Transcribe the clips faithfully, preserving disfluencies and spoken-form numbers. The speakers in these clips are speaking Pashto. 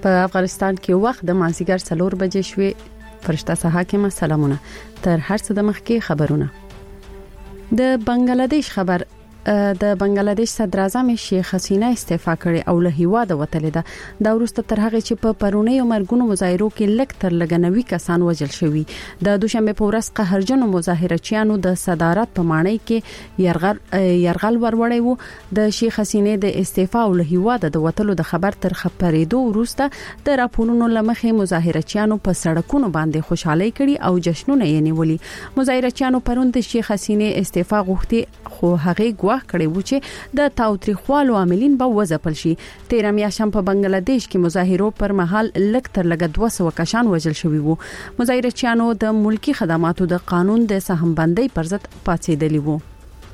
په افغانستان کې وخت د مازیګر څلور بجې شوې. فرشته صحاکمه سلامونه. تر هر څه د مخکې خبرونه. د بنگلاديش خبر د بنگلاديش صدر اعظم شیخ حسینه استعفا کړې او له هیواده وتلې ده. دا وروسته تر هغه چې په پرونی او مرګونو مظاهرو کې لک تر لګنوي کسان وژل شوي. د دوشنبه په ورځ قهرجنو مظاهرچیانو د صدارت په معنی کې يرغل يرغل وروړی وو. د شیخ حسینه د استعفا او له هیواده د وتلو د خبر تر خبرېدو وروسته د راپورونو لمخې مظاهرچیانو په سړکونو باندې خوشحالي کړي او جشنونه یې نیولي. مظاهرچیانو پرون د شیخ حسینه استعفا غوښتي خو هغه کړي وو چې د تاوتریخوالو عاملین به وځپل شي. تیر میاشم په بنگلاديش کې مظاهرو پر مهال لک تر لګ دوه سوه کشان وژل شوي وو. مظاهرچیانو د ملکی خدماتو د قانون د سهمبندۍ پر ضد پاتېدلی وو.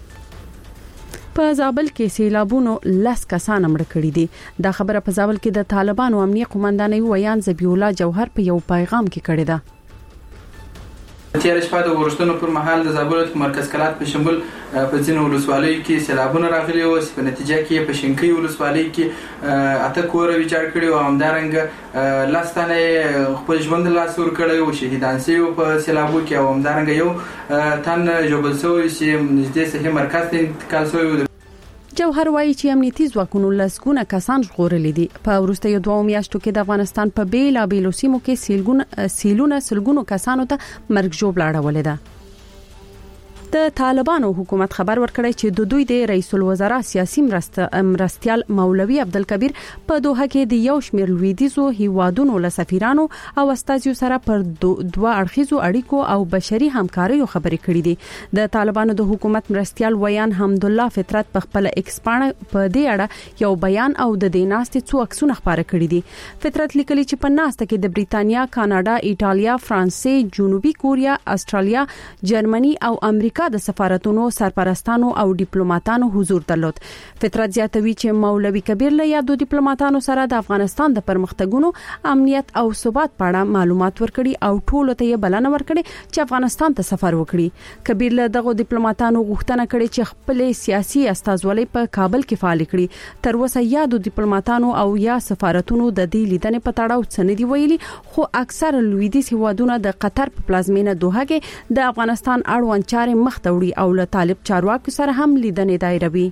په زابل کې سیلابونو لاس کسان مړ کړي دي. دا خبره په زابل کې د طالبانو امنیه قومندانۍ ویان زبی الله جوهر په یو پیغام کې کړی ده. تیر شپه د ورښتونو پر مهال د زابل مرکز کلات په شمول په ځینو ولسوالیو کې سیلابونه راغلي او په نتیجه کې په شینکۍ ولسوالۍ کې اته کور ویجاړ کړي او همدارنګه لاستانه خپل ژوند لاس ور کړی او شهیدان شوي په سیلابو کې او همدارنګه یو تن جوړ شوی چې نږدې صحي مرکز ته انتقال شوی. جوهر وایي چې امنیتي ځواکونو لسګونه کسان ژغورلي دي. په وروستیو دوه میاشتو کې د افغانستان په بیلابیلو سیمو کې سیلګون سیلونه سلګونو کسانو ته مرګ ژوبله اړولې ده. د طالبانو حکومت خبر ورکړی چې د دوی د رئیس الوزرا سیاسي مرستيال مولوي عبدالکبیر په دوحه کې د یو شمېر لویدیزو هیوادونو له سفیرانو او استازیو سره پر دوه اړخیزو اړیکو او بشري همکاریو خبرې کړې دي. د طالبانو د حکومت مرستيال ویان حمد الله فطرت په خپل ایکس باندې په دې اړه یو بیان او د دیناستې څو عکسونه خبره کړې دي. فطرت لیکلي چې په ناسته کې د بریتانیا، کاناډا، ایټالیا، فرانسې، جنوبي کوریا، استرالیا، جرمني او امریکا د سفارتونو سرپرستانو او ډیپلوماټانو حضور درلود. فطرت زیاتوي چې مولوي کبیر له یادو ډیپلوماټانو سره د افغانستان د پرمختګونو، امنیت او ثبات په اړه معلومات ورکړي او ټولو ته یې بلنه ورکړي چې افغانستان ته سفر وکړي. کبیر له دغه ډیپلوماټانو غوښتنه کړې چې خپل سیاسي استازولۍ په کابل کې فعال کړي. تر اوسه یادو ډیپلوماټانو او یا سفارتونو د دې لیدنې په تړاو څه نه دی ویلي، خو اکثر لویدیځ هیوادونه د قطر په پلازمینه دوحه کې د افغانستان اړوند چارې مخ توړي او له طالب چارواکو سره هم لیدنې دایروي.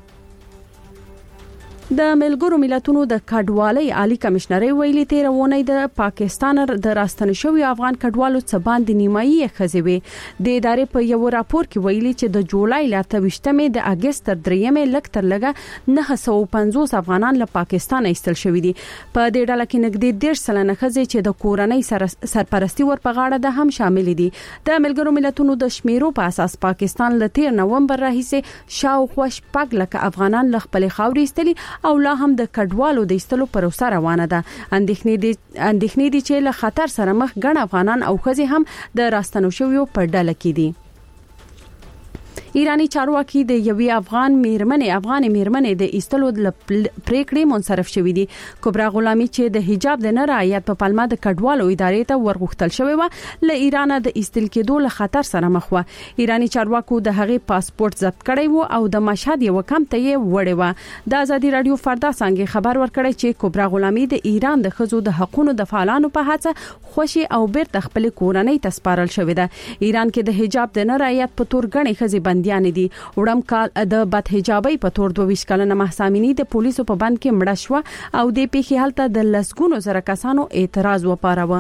د ملګرو ملتونو د کډوالۍ عالی کمشنري ویلي تیر ونی د پاکستان د راستنه شوی افغان کډوالو څخه باندې نیمایي خزوي. د ادارې په یو راپور کې ویلي چې د جولای ل اتهشتمې د اگست تر دریمې لک تر لګه نه سوه پنځوس افغانان له پاکستان ایستل شوی دي. په دې ډله کې نږدې ډېر سلنه خزې چې د کورنۍ سر سرپرستی ور په غاړه ده هم شامل دي. د ملګرو ملتونو د شمیرو په اساس پاکستان له تیر نومبر راهیسې شاوخوا شپږ لک افغانان له خپل خاورې ایستلي او لا هم د کډوالو د ایستلو پروسه روانه ده. اندېښنې دي اندېښنې دي چې له خطر سره مخ ګڼ افغانان او ښځې هم د راستنو شویو په ډله کې دي. ایرانی چارواکي د یوې افغان میرمنې افغان میرمنې د ایستلو د پریکړې منصرف شوې دي. کبرا غلامي چې د حجاب د نه رعایت په پلمه د کډوالو ادارې ته ورغښتل شوې و له ایران د ایستل کېدو له خطر سره مخ و. ایرانی چارواکو د هغې پاسپورت ضبط کړی و او د مشهد یو کم ته یې وړې و. د ازادي رادیو فردا څنګه خبر ورکړی چې کبرا غلامي د ایران د خزو د حقوقو د فعالانو په هڅه خوشي او بیرته خپل کورنۍ ته سپارل شوې ده. ایران کې د حجاب د نه رعایت په تور غني خزي بند یان دي. وړم کال د بد حجابي په تور دوه ویشت کلنه محسامینی د پولیسو په بند کې مړه شو او د پیښې حالت د لسګونو زره کسانو اعتراض وپاروه.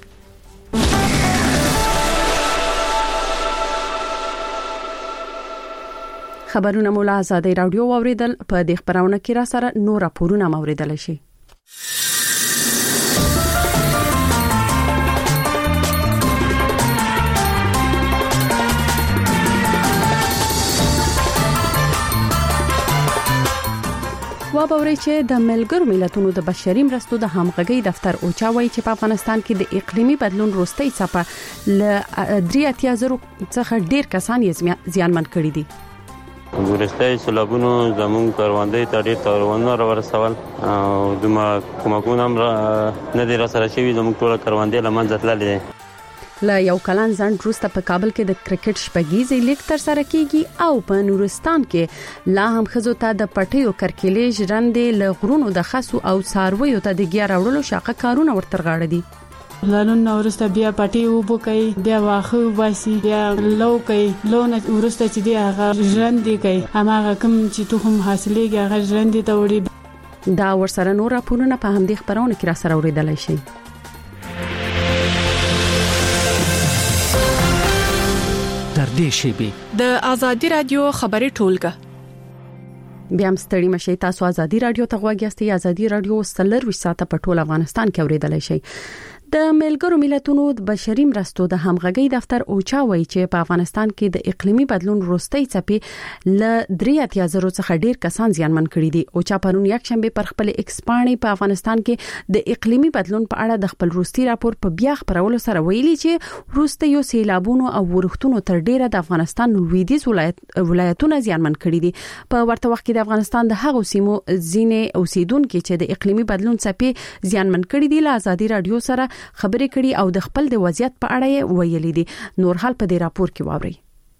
خبرونه مولا آزادی رادیو اوریدل. په دې خبرونه کې را سره نور راپورونه اوریدل شي. وابوري چې د ملګرو ملتونو د بشري مرستو د همغږي دفتر اوچاوي چې په افغانستان کې د اقلیمي بدلون وروستۍ څپه ل درې اتیا زره څخه ډیر کسان یې زیانمن کړي دي. ورستۍ سیلابونو زموږ کروندې ته ډېر تاوانونه راورسول او د کومکونه هم نه دي راسره شوي. زموږ ټوله کروندې له منځه تللې دي. لا یو کلن ځنډ وروسته په کابل کې د کرکټ شپږیزې لیګ تر سره کیږي او په نورستان کې لا هم ښځو ته د پټیو کرکلې ژرندې له غرونو د خسو او څارویو ته د ګیا راوړلو شاقه کارونه ورتر غاړه دي. لالون ورسته بیا پټي وبو کوي بیا واخه وباسي بیا لو کوي لون ورسته چې دی هغه ژرندې کوي هغه کوم چې توخم حاصلېږي هغه ژرندې ته وړي. دا ورسره نور راپورونه په همدې خبرونه کې را سره اوریدلای شي. تر دې شیبې د ازادي رادیو خبري ټولګه بیا هم ستړي مشي. تاسو ازادي رادیو ته غواړئ یاستئ. ازادي رادیو څلور ساعته په ټول افغانستان کې اوریدلای شي. د ملګرو ملتونو د بشري مرستو د همغږي دفتر اوچا وایي چې په افغانستان کې د اقلیمي بدلون وروستۍ څپې ل درې اتیا زره څخه ډیر کسان زیانمن کړي دي. اوچا پرون یک شنبه پر خپل ایکس باندې په افغانستان کې د اقلیمي بدلون په اړه د خپل وروستي راپور په بیا خبرولو سره ویلي چې وروستي یو سیلابونو او ورښتونو تر ډیره د افغانستان لویدیځ ولایت ولایتونه زیانمن کړي دي. په ورته وخت کې د افغانستان د هغو سیمو ځینې اوسیدونکو چې د اقلیمي بدلون څپې زیانمن کړي دي له ازادي رادیو سره خبرې کړي او د خپل د وضعیت په اړه یې ویلي دي. نور حال په دې راپور کې واوري.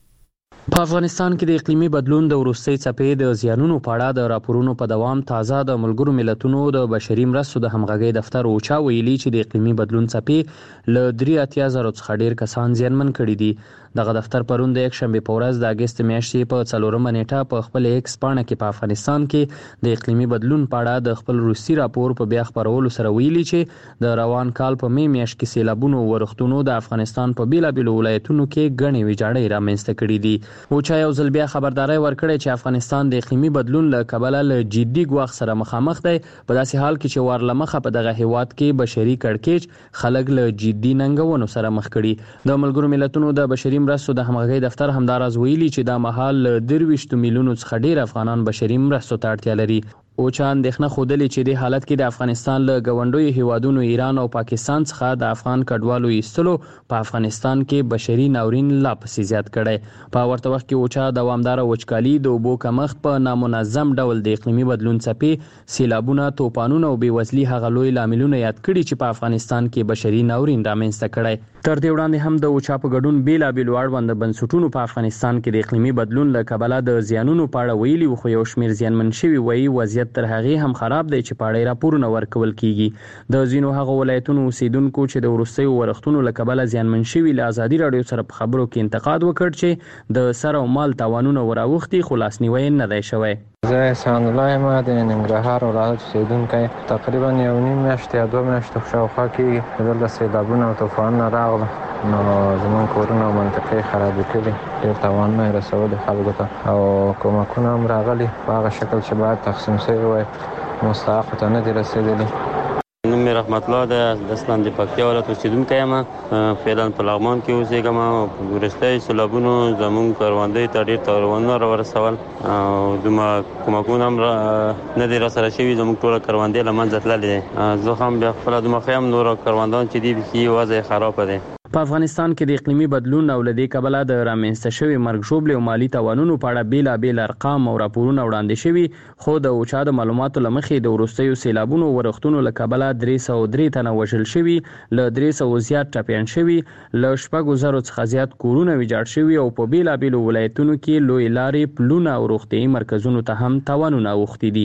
په افغانستان کې د اقلیمي بدلون د وروستۍ څپې د زیانونو په اړه د راپورونو په دوام تازه د ملګرو ملتونو د بشري مرستو د همغږي دفتر اوچا ویلي چې د اقلیمي بدلون څپې ل درې اتیا زره څخه ډیر کسان زیانمن کړي دي. دغه دفتر پرون د یک شنبه په ورځ د اگست میاشتې په څلورمه نیټه په خپل ایکس باندې کې په افغانستان کې د اقلیمي بدلون په اړه د خپل وروستي راپور په بیا خبرولو سره ویلي چې د روان کال په می میاشت کې سیلابونو ورښتونو د افغانستان په بیلابیلو ولایتونو کې غني ویجاړې رامنځته کړې دي. اوچا یو ځل بیا خبرداري ورکړې چې افغانستان د اقلیمي بدلون له کبله له جدي ګواښ سره مخامخ دی. په داسې حال کې چې ورلمخه په دغه هیواد کې بشري کړکېچ خلک له جدي ننګونو سره مخ کړي. د ملګرو ملتونو د بشري مرستو د همغږي دفتر همداراز ویلي چې دا مهال درویشت میلیونو څخه ډیر افغانان بشري مرستو ته اړتیا لري. اوچا اندېښنه خوده چې د حالت کې د افغانستان له غونډوي هیوادونو ایران او پاکستان څخه د افغان کډوالو ایستلو په افغانستان کې بشري ناورین لا پسې زیات کړي. په ورته وخت کې اوچا دوامدار وچکالي د اوبو کمښت په نامنظم ډول د اقلیمي بدلون څپې سیلابونه توپانونه او بېوزلي هغه لوی لاملونه یاد کړي چې په افغانستان کې بشري ناورین رامنځته کړي. تر دې وړاندې هم د اوچا په ګډون بیلابیلو اړوند بنسټونو په افغانستان کې د اقلیمي بدلون له کبله د زیانونو په اړه ویلي و، خو یو شمېر زیانمن شوي وایي وضعیت تر هغې هم خراب دی چې په اړه راپورونه ورکول کیږي. د ځینو هغو ولایتونو اوسیدونکو چې د وروستیو ورښتونو له کبله زیانمن شوي له ازادي راډیو سره په خبرو کې انتقاد وکړ چې د سر او مال تاوانونه وراوښتي خو لاسنیوی نه دی شوی. زه احسان الله یم د ننګرهار ولایت اوسیدونکی. تقریبا یو نیم میاشت یا دوه میاشتې شاوخوا کېږي چې دلته سیلابونه او طوفانونه راغله نو زموږ کورونه او منطقې خرابې کړي، ډېر تاوانونه یې رسولي خلکو ته او کومکونه هم راغلي په هغه شکل چې باید تقسیم شوي وای مستحقو ته نه دي رسېدلي. نوم مې رحمت الله دی، د اسلام د پکتیا ولایت اوسیدونکی یم. فعلا په لغمان کې اوسېږم. وروستۍ سیلابونو زموږ کروندې ته ډېر تاوانونه راورسول او دومره کومکونه هم نه دي راسره شوي. زموږ ټوله کروندې له منځه تللې دي. زه هم بیا خپله دومره ښه یم، نور کروندان چې دي بیخي وضع یې خرابه دی. په افغانستان کې د اقلیمي بدلون او له دې کبله د رامنځته شوي مرګ ژوبلې او مالي تاوانونو په اړه بیلابیل ارقام او راپورونه وړاندې شوي، خو د اوچا د معلوماتو له مخې د وروستیو سیلابونو ورښتونو له کبله درې سوه درې تنه وژل شوي، له درې سوه زیات ټپیان شوي، له شپږو زرو څخه زیات کورونه ویجاړ شوي او په بیلابیلو ولایتونو کې لوی لارې، پلونه او روغتیايي مرکزونو ته هم تاوانونه اوښتي دي.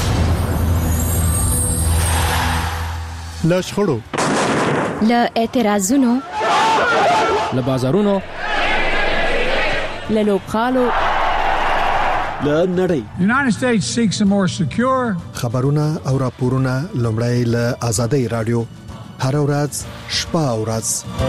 له شخړو، له اعتراضونو، له بازارونو، له لوبغالو، له نړۍ. United States seeks a more secure. خبرونه او راپورونه لومړی له ازادي رادیو هر ورځ شپه او ورځ.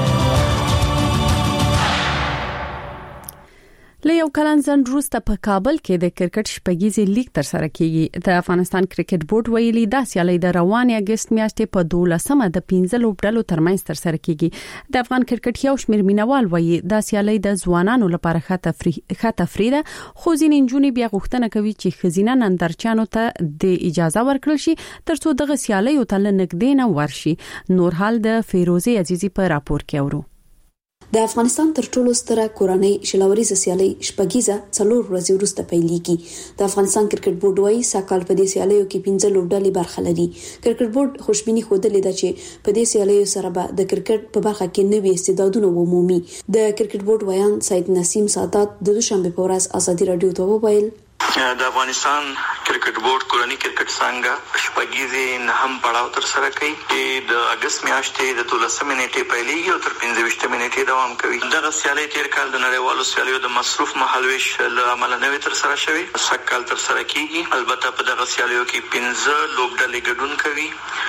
له یو کلن ځنډ وروسته په کابل کې د کرکټ شپږیزې لیګ تر سره کیږي. د افغانستان کرکټ بورډ ویلي دا سیالي د روانې اگست میاشتې په دولسمه د پنځه لوبډلو ترمنځ تر سره کیږي. د افغان کرکټ یو شمېر مینوال وایي دا سیالي د ځوانانو لپاره ښه تفریح ښه تفریح ده، خو ځینې نجونې بیا غوښتنه کوي چې ښځینه نندارچیانو ته د اجازه ورکړل شي ترڅو دغه سیالي ته لنګدې نه ورشي. نور حال د فیروزه عزیزی په راپور کې اورو. د افغانستان تر ټولو ستره کورنۍ شلوريزه سیالي شپږیزه څلور ورځې وروسته پیلېږي. د افغانستان کرکټ بورډ وايي ساکال په دې سیالیو کې پنځه لوبډلې برخه لري. کرکټ بورډ خوشبيني خوده لیده چې په دې سیالیو سره به د کرکټ په برخه کې نوي استعدادونه ومومي. د کرکټ بورډ ویان سید نسیم سادات د دوشنبه په ورځ ازادي رادیو ته وویل د افغانستان کرکټ بورډ کورنۍ کرکټ څنګه شپږیزې نه هم پړاو تر سره کوي چې د اگست میاشتې د دولسمې نیټې پیلېږي او تر پنځه نیټې دوام کوي. دغه سیالي تیر کال د نړیوالو سیالیو د مصروف مهالويش له امله نوې تر سره شوی سکهال تر سره کیږي. البته په دغه سیالیو کې پنځه لوبډلې ګډون کوي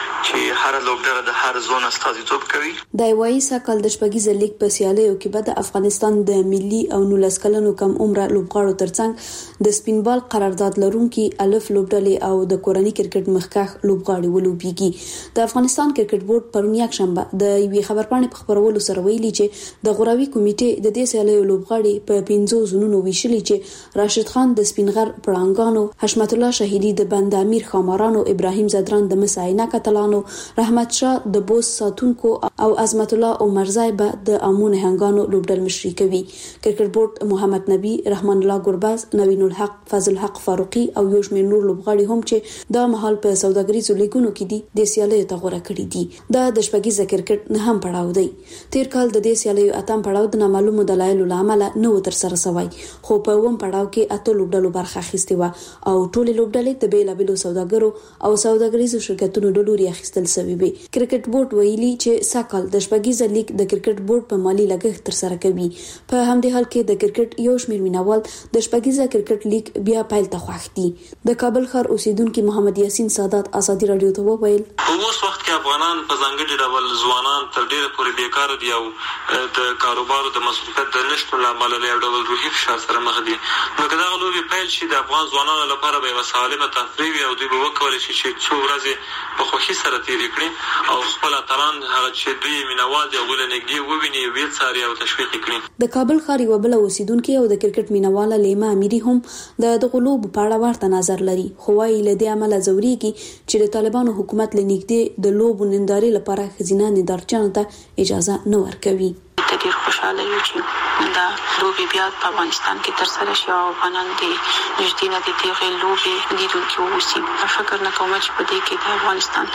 چې هر لوبډله د هر زون استازیتوب کوي. د وایي سکهال د شپږیزې لیګ په سیالیو کې به د افغانستان د ملي او نولس کلنو کم عمره لوبغاړو ترڅنګ د سپین بال قرارداد لرونکي الف لوبډلې او د کورنۍ کرکټ مخکخ لوبغاړي ولوبېږي. د افغانستان کرکټ بورډ پرون یک شنبه د یوې خبرپاڼې په خبرولو سره ویلي چې د غوراوي کمیټې د دې سیالیو لوبغاړي په پنځو زونونو ویشلي چې راشد خان د سپینغر پړانګانو، حشمت الله شهیدی د بند امیر خامارانو، ابراهیم زدران د مساینه کتلانو، رحمت شاه د بوس ساتونکو او عظمت الله عمرزای به د امون هنګانو لوبډل مشري کوي. کرکټ بورډ محمد نبی، رحمان الله ګرباز، نوین الحق، فضل حق فاروقي او یو شمېر نور لوبغاړي هم چې د مهال په سوداګریزو لیګونو کې دي د سیالیو ته غوړه کړی دي. دا د شپږیزه کرکټ نه هم پړاو دی. تیر کال د دې سیالیو اتم پړاو د نامعلومو دلایلو لامل نه و تر سره شوی، خو په اوم پړاو کې اته لوبډلو برخه اخیستې و او ټولې لوبډلې د بیلابېلو سوداګرو او سوداګریزو شرکتونو د لوري اخیستل شوی وي. کرکټ بورډ ویلي چې ساکال د شپږیزه لیګ د کرکټ بورډ په مالی لګښت تر سره کوي. په همدې حال کې د کرکټ یو شمېر مینوال د شپږیزه کرکټ لیګ بیا پیل ته خوښ دي. د کابل ښار اوسیدونکو محمد یاسین سادات ازادي رادیو ته وویل اوس وخت کې افغانان په ځانګړي ډول ځوانان تر ډیره پورې بیکار دي او د کاروبار د مصروفیت د نشټون لامل له یو ډول روحي فشار سره مخ دي. نو که دغه لوبې پیل شي د افغان ځوانانو لپاره به یوه سالمه تفریح وي او دوی به وکولی شي چې څو ورځې په خوښۍ سره تېرې کړي او خپل اتلان هغه چې دوی مینوال دي هغوی له نږدې وویني، ویې څاري او تشویق یې کړي. د کابل ښار یوه بله اوسیدونکې او د کرکټ مینواله لیما امیري هم د دغو لوبو په اړه ورته نظر لري، خو وايي له دې عمله ځورېږي چې د طالبانو حکومت له نږدې د لوبو نندارې لپاره ښځینه نندارچیانو ته اجازه نه ورکوي. ته ډېر خوشاله یو چې دا لوبې بیا په افغانستان کې ترسره شي او افغانان د نږدې نه د دغې لوبې لیدونکي واوسي. فکر نه کوم چې په دې کې د افغانستان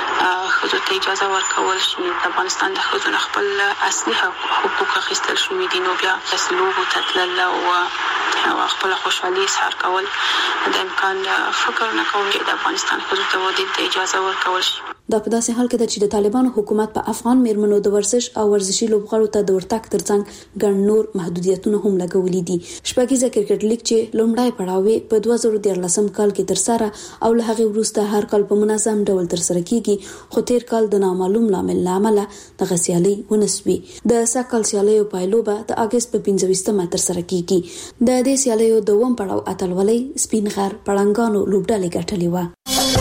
ښځو ته اجازه ورکول شي. د افغانستان د ښځو نه خپل اصلي حقوق اخیستل شوي دي، نو بیا داسې لوبو ته تلل او خپل خوشحالي اظهار کول د امکان فکر نه کوم چې د افغانستان ښځو ته ودې ته اجازه ورکول شي. دا په داسې حال کې ده چې د طالبانو حکومت په افغان میرمنو د ورزش او ورزشي لوبغاړو ته د ورتګ ترڅنګ ګڼ نور محدودیتونه هم لګولي دي. شپږیزه کرکټ لیګ چې لومړی پړاو په دوه زره دیارلسم کال کې ترسره او له هغې وروسته هر کال په منظم ډول ترسره کیږي، خو تیر کال د نامعلوم لامل له امله دغه سیالي ونه سوې. د سږ کال سیالیو پایلو به د اګست په پنځه ویشتمه ترسره کیږي. د دې سیالیو د اووم پړاو اتلولۍ سپین غر پړانګانو لوبډلې ګټلې وه.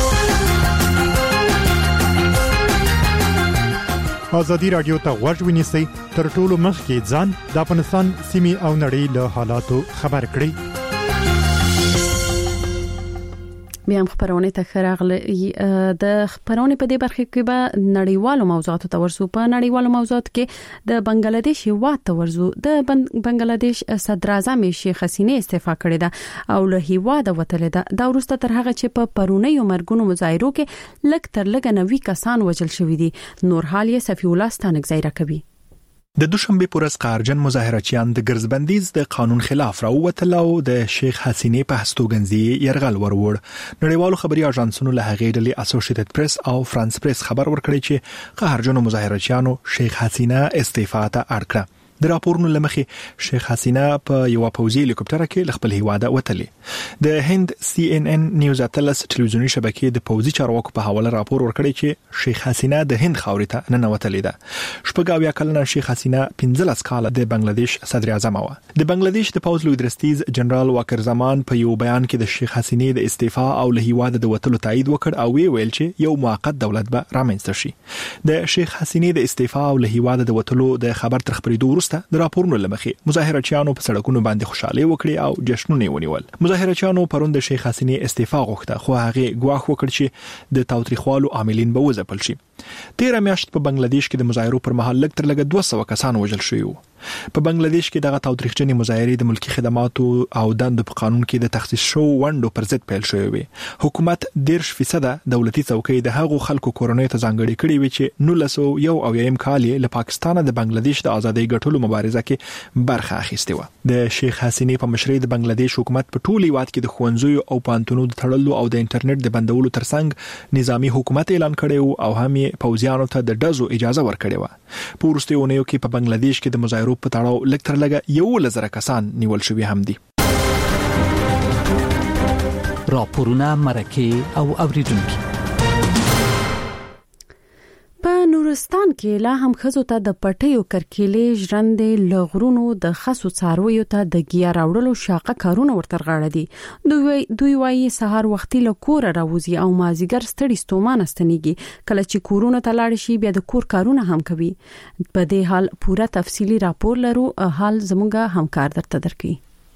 ازادي رادیو ته غوږ ونیسئ تر ټولو مخکې ځان د افغانستان سیمې او نړۍ له حالاتو خبر کړئ. بیا هم خبرونه ته خراغله د خبرونه په دې برخه کې به نړیوالو موضوعاتو ته ورسو. په نړیوالو موضوعاتو کې د بنگلاديش هیواد ته ورسو. د بنگلاديش صدر اعظم شیخ حسینه استعفا کړې ده او له هیواد وتلې ده. دا وروسته تر هغه چې په پرونیو مرګونو مظاهرو کې لږ تر لږه نوي کسان وژل شوي دي. نور حال یې صفی الله ستانک زیره کوي. د دوشنبه پر ورځ قهرجن مظاهرچیان د ګرځبندیز د قانون خلاف راووتل او د شیخ حسینه په هستوګنځي يرغل وروړ. نړیوالو خبري اژانسونو له هغې ډلې اسوسییټډ پریس او فرانس پریس خبر ورکړی چې قهرجن مظاهرچیانو شیخ حسینه استعفا ته اړ کړه. د راپورونو لمخې شیخ حسینه په یو پوځي هلیکوپټر کې خپل هیواد وتلې. د هند سی ان ان نیوز اتلس ټلویزیونی شبکې د پوځي چارواکو په حواله راپور ورکړی چې شیخ حسینه د هند خاورې ته ننوتلې ده. شپږ اویا کلنه شیخ حسینه پنځلس کاله د بنگلاديش صدر اعظم و. د بنگلاديش د پوځ لوی درستیز جنرال واکر زمان په یو بیان کې د شیخ حسینه د استعفا او له هیواد د وتلو تایید وکړ او وی ویل چې یو موقت دولت به رامنځته شي. د شیخ حسینه د استعفا او له هیواد د وتلو د خبر تر خبرېدو وروسته د راپورونو لمخې مظاهرچیانو په سړکونو باندې خوشاله وکړي او جشنونه ونیول. مظاهرچیانو پرون د شیخ حسینه استعفا غوښته، خو هغه ګواښ وکړ چې د تاوتریخوالو عاملین به وځپل شي. تیر میاشت په بنگلاديش کې د مظاهرو پر مهال لږ تر لږه دوه سوه کسان وژل شوي وو. په بنگلاديش کې دغه تاوتریخجنې مظاهرې د ملکی خدماتو او دندو په قانون کې د تخصیص شو وندو پر ضد پیل شوې وي. حکومت ډیر فیصد دولتي څوکۍ د هغو خلکو کورنۍ ته ځانګړي کړې وي چې نولس سوه یو اویایم کال له پاکستان د بنگلاديش د ازادۍ ګټلو مبارزه کې برخه اخیستې و. د شیخ حسینې په مشرۍ د بنگلاديش حکومت په ټولو هیواد کې د ښوونځیو او پانتونو د تړلو او د انټرنیټ د بندولو ترڅنګ نظامی حکومت اعلان کړی او هم یې پوځیانو ته د ډزو اجازه ورکړې و. په وروستیو اونیو کې په بنگلاديش کې د مظاهرو په تړاو لږ تر لږه یو لزر کسان نیول شوي هم دي. راپورونه مرکه او اوریدونکو. په نورستان کې لا هم خزو ته د پټیو کرکیلې ژرندې لغرونو د خاصو څارویو ته د ګیا راوړلو شاقه کارونه ورتر غاړه دي. دوی دوی وايي سهار وختي له کور راوځي او مازیګر ستړي ستومانه ستنيږي. کله چې کورونه ته لاړ شي بیا د کور کارونه هم کوي. په دې حال پوره تفصيلي راپور لرو. حال زموږه همکار درته درکړي.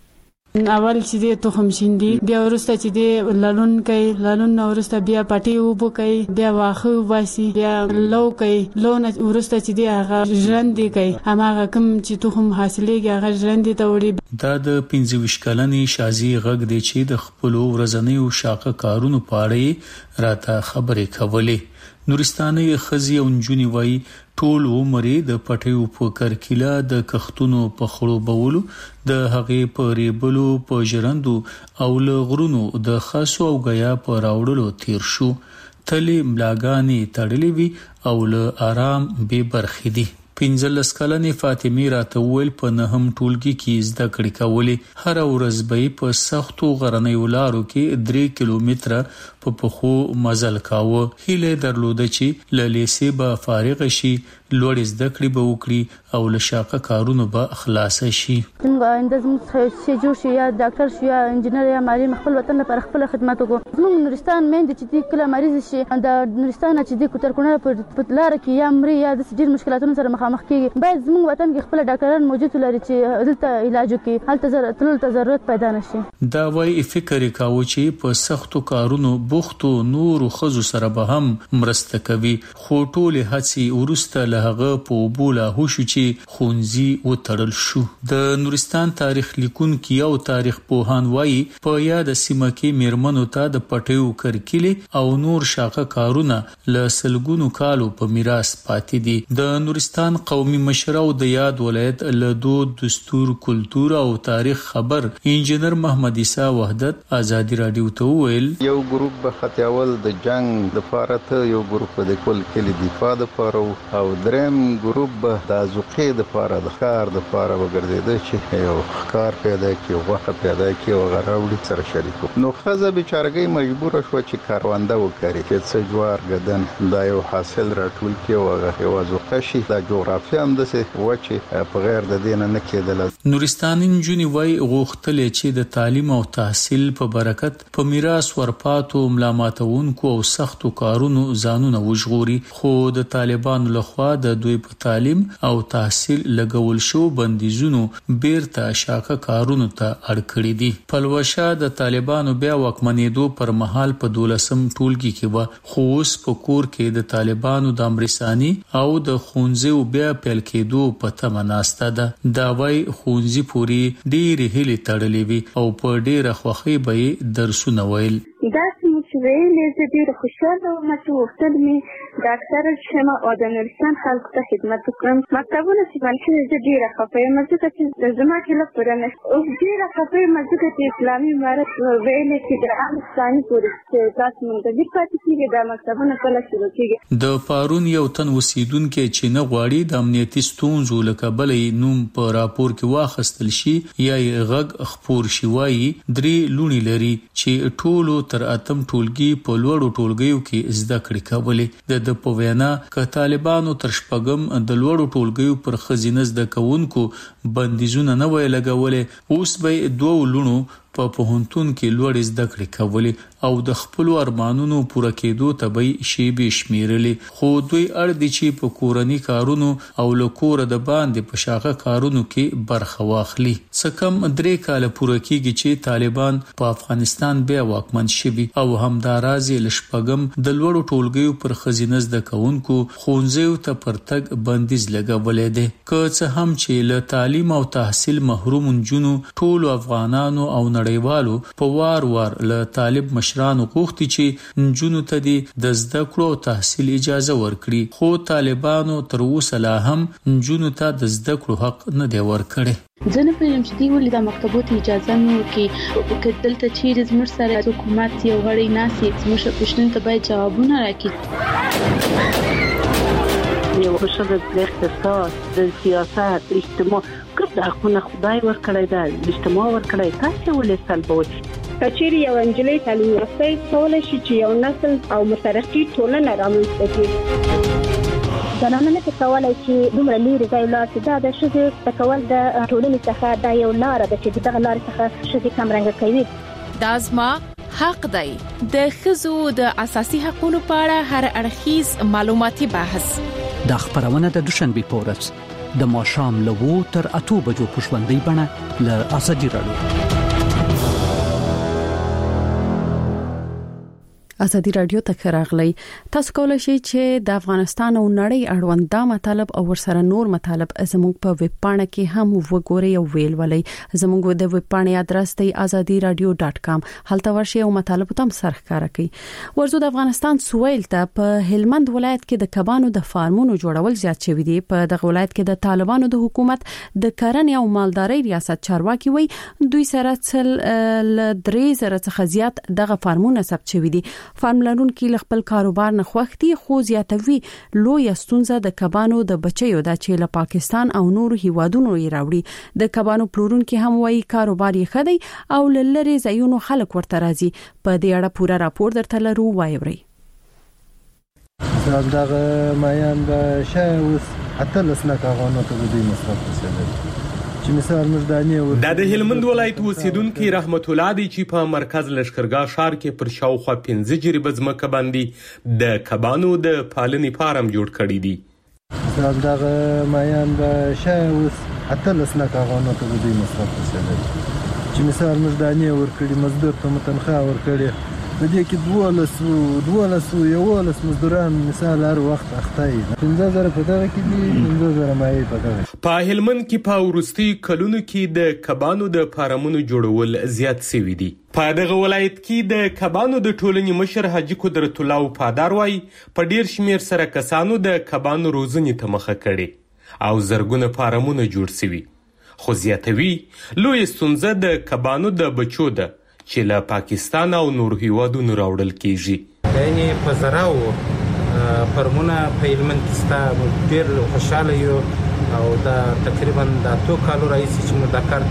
اول چې د تخم شیندي بیا ورسته چې د لالون کوي لالون ورسته بیا پټي وبو کوي بیا واخه واسي بیا لو کوي لون ورسته چې د هغه ژرندې کوي هغه کوم چې تخم حاصلېږي هغه ژرندې ته وړي. دا د پنځه ویشت کلنې شازي غږ دی چې د خپل ورځنیو شاقه کارونو په اړه راته خبرې کولې. نورستاني خزي او نجونی وای ټول عمر د پټیو په کرکیله د کختونو په خړوبولو د هغې په ریبلو په ژرندو او لغرونو د خاصو او غیا په راوړلو تیر شو. تلی ملاګانی تړلې وی او له آرام به برخې دي. پنځلس کلنې فاطمه راته ویل په نهم ټولګي کې زده کړې کولې. هر ورځ به په سختو غرنیو لارو کې درې کیلومتره په پخو مزل کاوه. هیله درلوده چې له لیسې به فارغ شي لوړ زده کړې به وکړي او له شاقه کارونو به خلاص شي. څنګه انداز چې جوړ شي یا ډاکټر شي یا انجنیر یا معلم خپل وطن لپاره خپل خدمات وکړو. زموږ نورستان مېند چې کله مریض شي د نورستان چې د کوتر کونه په لار کې یا مري یا د ډېر مشکلاتونو سره مخامخ کیږي. باید زموږ وطن کې خپل ډاکټران موجود لري چې دلته علاج وکړي هلته ضرورت ضرورت پیدا نشي. دا وایي فکر کاوه چې په سختو کارونو بوختو نور خزو سره به هم مرسته کوي. خو ټول هڅې ورسته له هغه په بولا هوشو چې خونځي وتړل شو. د نورستان تاریخ لیکونکي او تاریخ پوهان وایي په یاد سیمه کې میرمنو ته د پټیو کرکیلې او نور شاقه کارونه له سلګونو کالو په میراث پاتې دي. د نورستان قومي مشر او د یاد ولایت له دود دستور کلتور او تاریخ خبر انجنیر محمد عیسی وحدت ازادي رادیو ته ویل یو ګروپ به ختیاول د جنگ د فارته یو ګروپ د کل کلی دفاع د فارو او دریم ګروپ به د ازوقې د فاره د کار د فاره وګرځیدل چې یو کار پیدا کی وخت پیدا کی او غراوړي سره شریکو. نو خزه بیچارګي مجبور شو چې کاروانده وکړي چې څه جوار غدن دا یو حاصل راټول کی او هغه ازوقه شي د جغرافیه هم د څه و چې په غیر د دین نه کېدل. نورستان انجونی وای غوښتل چې د تعلیم او تحصیل په برکت په میراث ورپاتو ملامتونکو او سختو کارونو ځانونه وژغوري. خو د طالبانو لخوا د دوی په تعلیم او تحصیل لګول شو بندیزونو بیرته شاقه کارونو ته اړ کړی دي. پلوشه د طالبانو بیا وکمنېدو پر مهال په دولسم ټولګي کې و خو اوس په کور کې د طالبانو د امرسانی او د خونځو بیا پیل کېدو په تمه ناسته ده. دا وای خونځي پوری ډېر هلي تړلې وي او په ډېر خوخي به درسونه ویل. دا چې ویلې زه ډېر خوشاله وم چې وختل می ډاکټر شم او د نورستان خلکو ته خدمت وکړم. مکتبونه چې باندې زه ډېر خفه یم ځکه چې زما کې له پرنه اوس ډېر خفه یم ځکه چې اسلامي امارت ویلې چې د افغانستان پولیس تاسو منتظر پاتې کیږي دا مکتبونه کله شروع کیږي. د پارون یو تن وسیدونکو چې نه غواړي د امنیتي ستونزو لکه بلې نوم په راپور کې واخستل شي یا یې غږ خپور شي وایي درې لونی لري چې ټولو تر اتم ټولګي په لوړو ټولګیو کې زده کړې کولې. د په وینا ک طالبانو تر شپږم د لوړو ټولګیو پر خزینه زده کوونکو بندیزونه نه وای لګولې اوس به دوه لونو په پوهنتون کې لوړ زده کړې کولې او د خپل ارمانونو پوره کېدو ته به شیبې شمیرلې، خو دوی اړ دي چې په کورنی کارونو او لکور د باندې په شاخه کارونو کې برخه واخلي. څه کم درې کاله پوره کېږي چې طالبان په افغانستان بیا واکمن شوي او همداراز یې لشپږم د لوړو ټولګیو پر خزینه زده کوونکو ښوونځیو ته پرتګ بندیز لګولی دی. که څه هم چې له تعلیم او تحصیل محروم نجونو ټولو افغانانو او نړیوالو په وار وار له طالب مشرانو غوښتي چې نجونو ته د زده کړو او تحصیل اجازه ورکړي، خو طالبانو تر اوسه لا هم نجونو ته د زده کړو حق نه دی ورکړی. زه نه پوهیږم چې دوی ولې د مکتبو ته اجازه نه ورکوي. که دلته چیرې زموږ سره حکومت یو غړی ناسي زموږ پوښتنې ته باید ځوابونه راکړي. یو ښه د اقتصاد، د سیاست، اجتماع کوم د حقونه خدای ورکړی دی، اجتماع ورکړی، تاسو ولې سلبوي؟ کچېرې یو انجلۍ تعلیم یافته کولای شي چې یو نسل او مترقي ټولنه رامنځته کړي. زنانه نه کولای چې دومره لري ځای لاړ شي. دا د ښځې تکول د ټولنې څخه دا یو لار ده چې دغه لار څخه ښځې کمرنګ کوي. دا زما حق دی. د ښځو د اساسي حقوقو په اړه هر اړخیز معلوماتي بحث د خبرونه د دوشنبه پورس د ماښام له وو تر اته بجو په ژوندۍ بڼه له ازادي رادیو. ازادي رادیو ته راغلی. تاسو کولای شئ چې د افغانستان او نړۍ اړوند دا مطالب او ورسره نور مطالب زموږ په ویب پاڼه کې هم وګورئ او ویل ولئ. زموږ د ویب پاڼې ادرس دی azadi radio dot com. هلته ورشئ او مطالب تم سرخکاره کړئ. ورزو د افغانستان سویل ته په هلمند ولایت کې د کبانو د فارمونو جوړول زیات شوي دي. په دغه ولایت کې د طالبانو د حکومت د کرنې او مالدارۍ ریاست چارواکي وي دوی سره څل درې زره څخه زیات دغه فارمونه ثبت شوي دي. فارم لرونکي خپل کاروبار نه خوښتي خو زیاتوي لوی ستونزه د کبانو د بچیو د چې له پاکستان او نور هیوادونو یې راوړي. د کبانو پلورونکي هم وایي کاروبار یې خدي او لری ځایونو خلک ورته راځي. په دې اړه پوره راپور درته لرو وایوري. دغه مایان د شاوس حتی لسنه کاغانو ته د مصرف وسیله چې مثال مرداني د هلمند ولایت اوسیدونکو رحمت الله دی چې په مرکز لشکرګاه ښار کې پر شاوخوا پنځه جریبه ځمکه باندې د کبانو د پالنې فارم جوړ کړی دی. دغه مایان د شاوس حتی لسنه کاغانو ته د مصرف وسیله چې مثال مرداني ورکړي، مزدور ته متنخواه ورکړي، په دې کې دوه دولس یولس مزدوران مثال هر وخت اخته دي. پنځه زره په دغه کې دي، پنځه زره مایې په دغه. په هلمند کې په وروستي کلونو کې د کبانو د فارمونو جوړول زیات شوي دي. په دغه ولایت کې د کبانو د ټولنې مشر حاجی قدرت الله وفادار وایي په ډیر شمیر سره کسانو د کبانو روزنې ته مخه کړي او زرګونه فارمونه جوړ شوي، خو زیاتوي لوی ستونزه د کبانو د بچو ده چې له پاکستان او نور هیوادونو راوړل کیږي. یعنی په زراو فرمونه په هلمند کې ستا ډیر خوشاله یو او دا تقریبا د اتو کالو راځي چې موږ د کار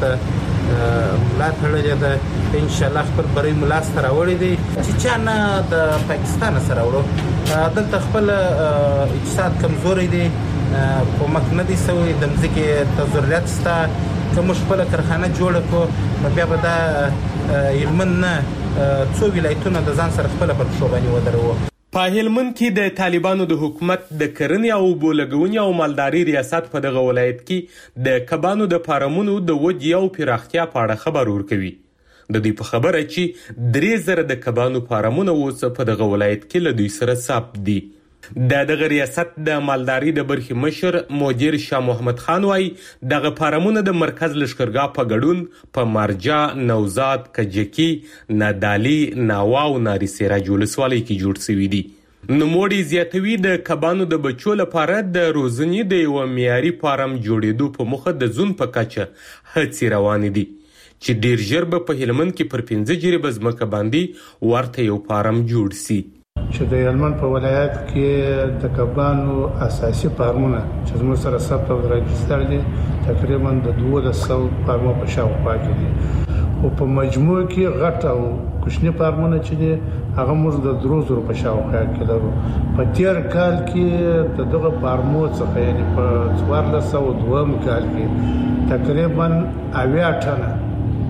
ته ملا تړلې ده. ان شاء الله خپل بری ملا سره راوړي دي چې چا نه د پاکستان سره راوړو. دلته خپل اقتصاد کمزوري دي، کومک نه دي سوی، د مځکې ته ضرورت ستا که موږ خپل کارخانه جوړه کړو نو بیا به دا هلمند نه څو ولایتونه د ځان سره خپل پر پښو باندې ودرو. په هلمند کې د طالبانو د حکومت د کرنې او بولګونې او مالداري ریاست په دغه ولایت کې د کبانو د فارمونو د ودې او پراختیا په اړه خبر ورکوي. د دې په خبره چې درې زره د کبانو فارمونه اوس په دغه ولایت کې له دوی سره ثبت دي. د دغه ریاست د مالداري د برخې مشر مدیر شاه محمد خان وایي دغه فارمونه د مرکز لشکرګاه په ګډون په مارجا، نوزاد، کجکی، نادالی، ناوا او ناری سراج ولسوالۍ کې جوړ شوي دي. نوموړي زیاتوي د کبانو د بچو لپاره د روزنې د یو معیاري فارم جوړېدو په مخه د زون په کچه هڅې روانې دي چې ډیر ژر به په هلمند کې پر پنځه جریبه ځمکه باندې ورته یو فارم جوړ شي. چې د هلمند په ولایت کې د کبانو اساسي فارمونه چې زموږ سره ثبت او راجستر دي تقریبا د دولس سوه فارمو په شاوخوا کې دي، او په مجموع کې غټ او کوچني فارمونه چې دي هغه موږ د درو زرو په شاوخوا کې لرو. په تیر کال کې د دغه فارمو څخه یعنی په څوارلس سوه دوهم کال کې تقریبا اویا ټنه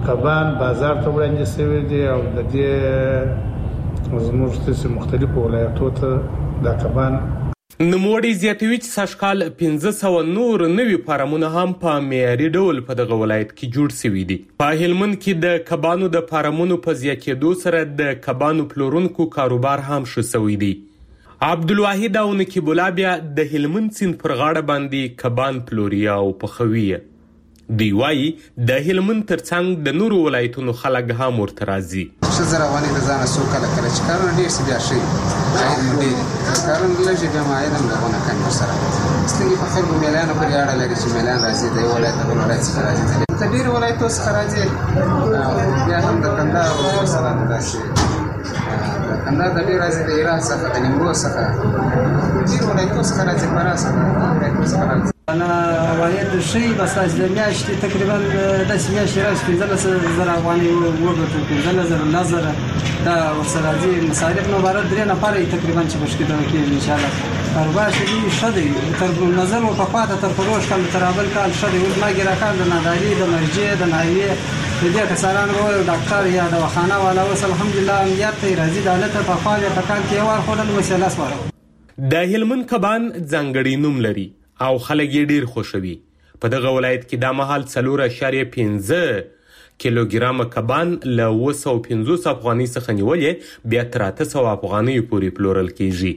کبان بازار ته وړاندې شوی دی او د دې زموږ د مختلفو ولایتونو ته د کبان نوموړی زیاتوي چې سږکال پنځه سوه نور نوي فارمونه هم په معیاري ډول په دغه ولایت کې جوړ شوي دي. په هلمند کې د کبانو د فارمونو په زیاتېدو سره د کبانو پلورونکو کاروبار هم ښه شوی دی. عبدالواحد او نقیب الله بیا د هلمند سیند پر غاړه باندې کبان پلوري او پخوي. دوی وایي د هلمند ترڅنګ د نورو ولایتونو خلک هم ورته راځي. ښځه روانې د ځانه څو کله کله چې کارونه ډېر شي بیا ښه عاید مو ډېر کارونه لږ بیا مو عاید هم دغونه کم ورسره ستنګې په خلکو میلانو پورې اړه لري چې میلان راځي د یو ولایت بل ولایت څخه راځي د ډېرو ولایتو څخه راځي بیا هم د کندهار ورسره داسې د کندهار د ډېر راځي د ایران څخه د نیمروز څخه ډېرو ولایتو څخه راځي فراه څخه ولایتو څخه راځي. انا عواید شي بس د میاشتې تقریبا د میاشتې راځي پنځلس زره افغانۍ وګټو پنځلس زره لزره دا ورسره راځي مصارف نو بار درې نفر تقریبا چې مشکل کېږي ان شاء الله کاروبار شي شدي تر نظر او په خاطر تر پروش کال ترابل کال شدي او ما ګره کال د ناداري د مرجې د نایې د دې کسانو وو ډاکټر یا د وخانه والا وس الحمدلله امنیت راځي د حالت په خاله په کال کې ور خورل وسیله سره. د هلمند کبان ځانګړي نوم لري او خلک یې ډیر خوشوي. په دغه ولایت کې دا مهال څلور اعشاریه پنځه کیلوګرام کبان له اوه سوه پنځوس افغانۍ څخه نیولې بیا تر اته سوه افغانۍ پورې پلورل کیږي.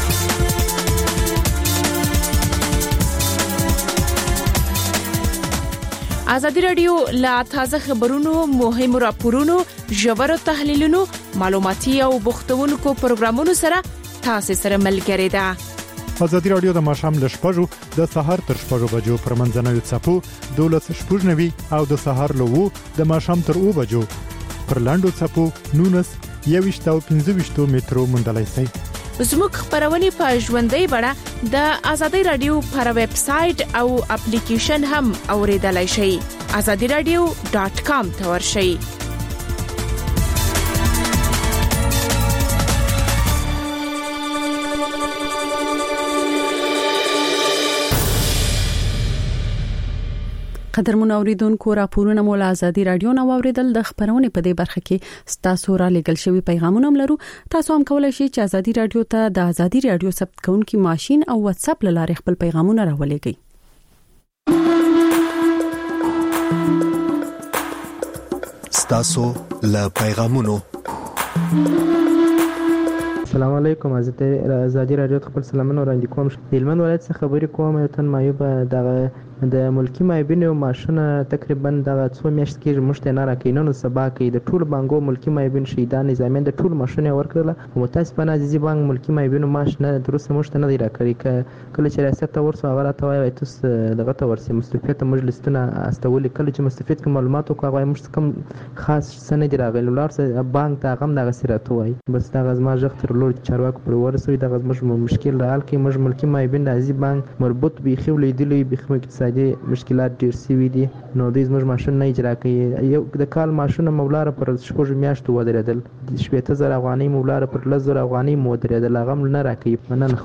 ازادي رادیو لا تازه خبرونو مهمو راپورونو ژورو تحلیلونو معلوماتي او بوختونکو پروګرامونو سره تاسو سره ملګری ده. ازادي رادیو د ماښام ل شپږو د سهار تر شپږو بجو پر منځنوي څپو دولس شپږ نوي او د سهار له وو د ماښام تر اوه بجو پر لاندو څپو نونس یويشت او پنځه ویشت مترو مندلای شي. زموږ خبرونه په ژوندۍ بڼه د ازادي رادیو پر ویب سټ او اپلیکیشن هم اوریدلای شئ. azadi radio dot com ته ورشئ. قدرمن اوریدونکو راپورونه مول ازادي رادیو نو اوریدل د خبرونه په دې برخه کې ستاسو را لګل شوی پیغامونه ملرو. تاسو هم کولای شئ چې ازادي رادیو ته د ازادي رادیو ثبت کونکي ماشين او واتس اپ لاره خپل پیغامونه راولېږئ. ستاسو له پیغامونو. السلام علیکم. ازادي رادیو خپل سلامونه وړاندې کوم. هلمند ولایت څخه خبرې کوم. یو تن مایوب دغه د ملکی مایبینو ماشونه تقریبا دغه څو میاشتې کې مشته نه راکې نو سبا کې د ټول بانګو ملکی مایبین شهیدان نظامیان د ټول ماشونه ورکړل. متاسفانه عزیزي بانک ملکی مایبینو ماش نه درسته مشته نه دی راکړي. کله چې ریاست ته ورسو هغه راته وایي تاسو دغه ته ورسې مستفید مجلسونه استولي. کله چې مستفید کوم معلوماتو کوي مش کم خاص سند دی راغلی لار بانک ته غم دغه سره توای بس دغه زما ژغ تر لور چارواکو پر ورسوي دغه مشکل رال کې مج ملکی مایبین د عزیزي بانک مربوط به خولې دی لوی به اقتصادي مشکلات ډیر سوي دي. نو د زموږ ماشين نه اجرا کوي. یو د کال ماشونه مولاره پر شپږ میاشتو ودرېدل. شپږ زره افغانۍ مولاره پر لس زره افغانۍ مو درېدل. هغه نه راکوي. مننه.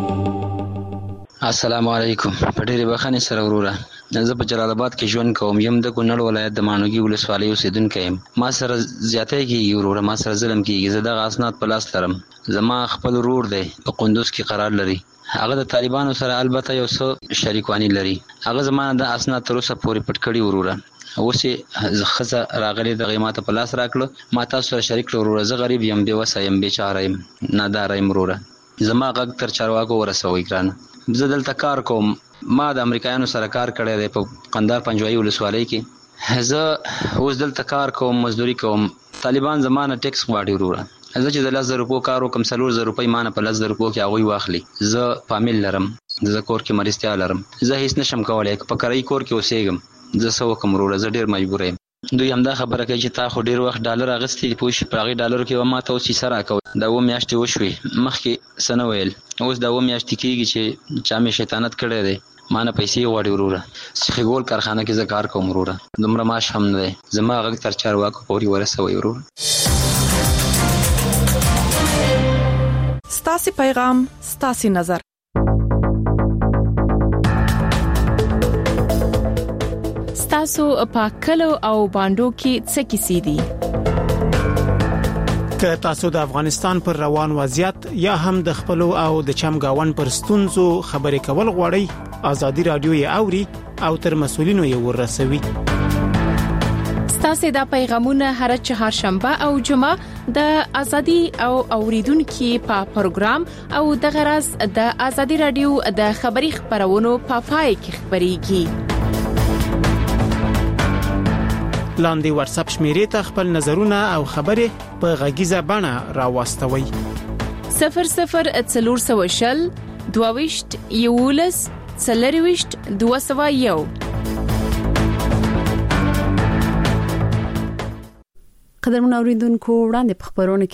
السلام علیکم. په ډېرې بخښنې سره وروره زه په جلال آباد کې ژوند کوم. یم د کونړ ولایت د مانوګي ولسوالۍ اوسېدونکی یم. ما سره زیاتی کېږي وروره، ما سره ظلم کېږي. زه دغه اسناد په لاس لرم. زما خپل ورور دی په قندوز کې قرار لري. هغه د طالبانو سره البته یو څه شریکوانی لري. هغه زمانه د اسناد تر اوسه پورې پټ کړي وروره. اوس یې ښځه راغلې دغه یې ماته په لاس راکړه. ما تاسو سره شریک کړه وروره. زه غریب یم، بېوسه یم، بېچاره یم، ناداره یم وروره. زما غږ تر چارواکو ورسوئ ګرانه. زه دلته کار کوم. ما د امریکایانو سره کار کړی دی په قندهار پنجوایي ولسوالۍ کې. زه اوس دلته کار کوم، مزدوري کوم. طالبان زمانه ټیکس غواړي وروره. زه چې د لس زره روپو کار وکړم څلور زره روپۍ مانه په لس زره روپو کې هغوی واخلي. زه فامیل لرم، زه کور کې مرستیا لرم، زه هیڅ نشم کولی. په کرایي کور کې اوسېږم. زه څه وکړم وروره؟ زه ډېر مجبوره یم. دوی همدا خبره کوي چې تا خو ډېر وخت ډالر اخیستي دي پوه شې. په هغې ډالرو کې به ما ته اوس کیسه راکوئ. دا اووه میاشتې وشوې مخکې څه نه ویل. اوس دا اووه میاشتې کېږي چې چا مې شیطانت کړی دی. ما نه پیسې غواړي وروره. سیخي ګول کارخانه کې زه کار کوم وروره. دومره معاش هم نه دی. زما غږ تر چارواکو پورې ورسوئ وروره. ستاسو پیغام ستاسو نظر. ستاسو په کلو او باندو کې څه کیسې دي؟ که تاسو د افغانستان پر روان وضعیت یا هم د خپل او د چمګاون پر ستونزو خبرې کول غواړئ، ازادي رادیو یې اوري او تر مسولینو یې ورسوي. ستاسو د پیغامونه هر چهارشنبه او جمعه د ازادي او اوریدونکو په پروګرام او د غرض د ازادي رادیو د خبري خبرونو په پای کې خبريږي. لاندې واتس اپ شمیرې ته خپل نظرونه او خبرې په غږیزه بڼه راوستوي. صفر صفر څلور سوه شل دوهويشت یولس څلرويشت دوه سوه یو. قدرمن اوریدونکو وړاندې په خبرونه